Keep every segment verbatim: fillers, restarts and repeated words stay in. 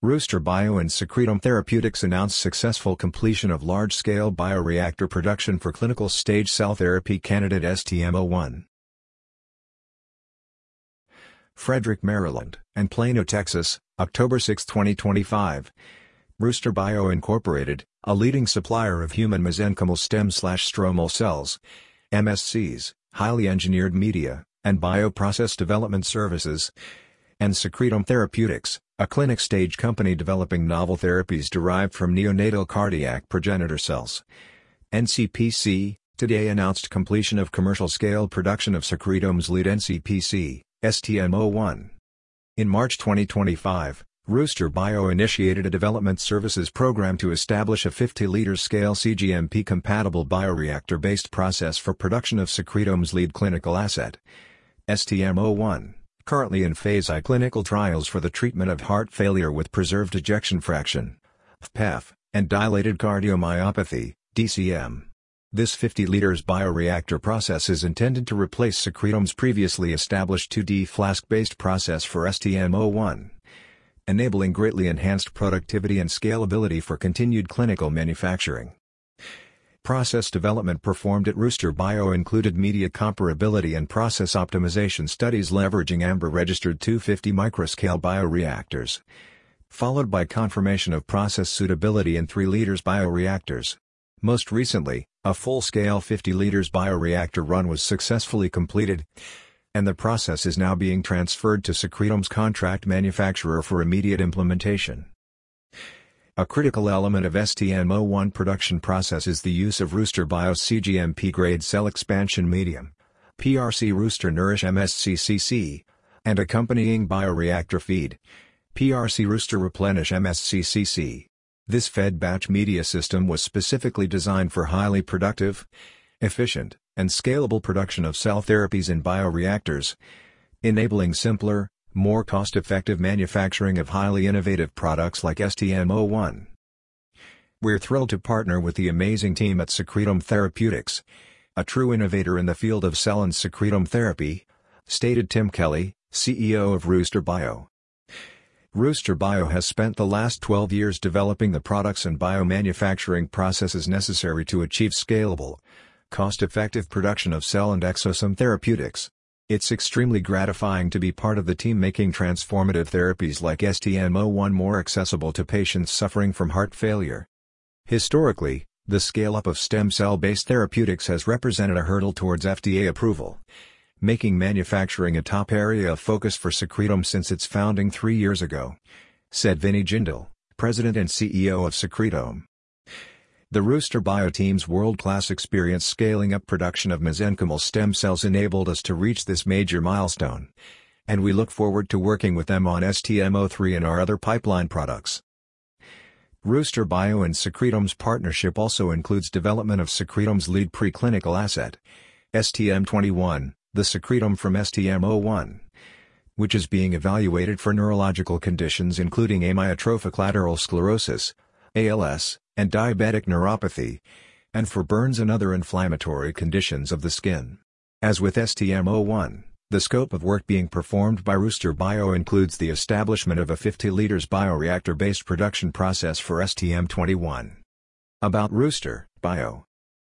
Rooster Bio and Secretome Therapeutics announced successful completion of large-scale bioreactor production for clinical-stage cell therapy candidate S T M zero one. Frederick, Maryland, and Plano, Texas, October sixth twenty twenty-five. Rooster Bio Incorporated, a leading supplier of human mesenchymal stem-stromal cells, M S Cs, highly engineered media, and bioprocess development services, and Secretome Therapeutics, a clinic-stage company developing novel therapies derived from neonatal cardiac progenitor cells. N C P C, today announced completion of commercial-scale production of Secretome's lead N C P C, S T M zero one. In March twenty twenty-five, Rooster Bio initiated a development services program to establish a fifty liter scale C G M P-compatible bioreactor-based process for production of Secretome's lead clinical asset, S T M zero one. Currently in phase I clinical trials for the treatment of heart failure with preserved ejection fraction, P E F, and dilated cardiomyopathy, D C M. This fifty liters bioreactor process is intended to replace Secretome's previously established two D flask-based process for S T M zero one, enabling greatly enhanced productivity and scalability for continued clinical manufacturing. Process development performed at Rooster Bio included media comparability and process optimization studies leveraging A M B R-registered two hundred fifty microscale bioreactors, followed by confirmation of process suitability in three liters bioreactors. Most recently, a full-scale fifty liters bioreactor run was successfully completed, and the process is now being transferred to Secretome's contract manufacturer for immediate implementation. A critical element of S T M zero one production process is the use of Rooster Bio's C G M P-grade cell expansion medium, P R C Rooster Nourish M S C C C, and accompanying bioreactor feed, P R C Rooster Replenish M S C C C. This fed batch media system was specifically designed for highly productive, efficient, and scalable production of cell therapies in bioreactors, enabling simpler, more cost-effective manufacturing of highly innovative products like S T M zero one. We're thrilled to partner with the amazing team at Secretome Therapeutics, a true innovator in the field of cell and secretome therapy, stated Tim Kelly, C E O of Rooster Bio. Rooster Bio has spent the last twelve years developing the products and biomanufacturing processes necessary to achieve scalable, cost-effective production of cell and exosome therapeutics. It's extremely gratifying to be part of the team making transformative therapies like S T M zero one more accessible to patients suffering from heart failure. Historically, the scale-up of stem cell-based therapeutics has represented a hurdle towards F D A approval, making manufacturing a top area of focus for Secretome since its founding three years ago, said Vinny Jindal, President and C E O of Secretome. The Rooster Bio team's world-class experience scaling up production of mesenchymal stem cells enabled us to reach this major milestone, and we look forward to working with them on S T M zero three and our other pipeline products. Rooster Bio and Secretome's partnership also includes development of Secretome's lead preclinical asset, S T M twenty-one, the secretome from S T M zero one, which is being evaluated for neurological conditions including amyotrophic lateral sclerosis, A L S, and diabetic neuropathy, and for burns and other inflammatory conditions of the skin. As with S T M zero one, the scope of work being performed by Rooster Bio includes the establishment of a fifty liters bioreactor-based production process for S T M twenty-one. About Rooster Bio.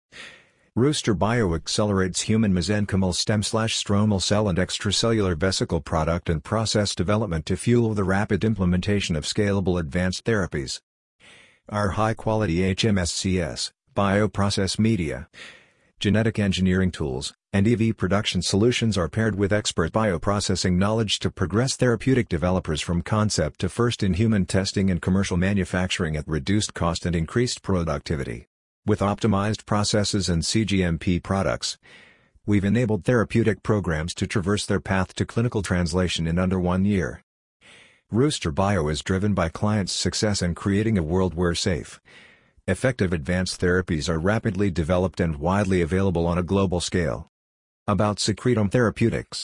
Rooster Bio accelerates human mesenchymal stem-stromal cell and extracellular vesicle product and process development to fuel the rapid implementation of scalable advanced therapies. Our high-quality H M S C S, bioprocess media, genetic engineering tools, and E V production solutions are paired with expert bioprocessing knowledge to progress therapeutic developers from concept to first-in-human testing and commercial manufacturing at reduced cost and increased productivity. With optimized processes and C G M P products, we've enabled therapeutic programs to traverse their path to clinical translation in under one year. Rooster Bio is driven by clients' success in creating a world where safe, effective advanced therapies are rapidly developed and widely available on a global scale. About Secretome Therapeutics.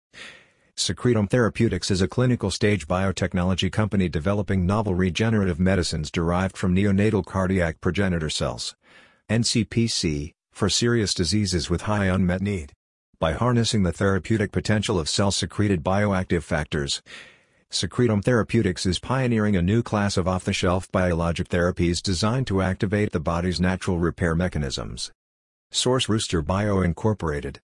Secretome Therapeutics is a clinical-stage biotechnology company developing novel regenerative medicines derived from neonatal cardiac progenitor cells, N C P C, for serious diseases with high unmet need. By harnessing the therapeutic potential of cell-secreted bioactive factors, Secretum Therapeutics is pioneering a new class of off-the-shelf biologic therapies designed to activate the body's natural repair mechanisms. Source: Rooster Bio Incorporated.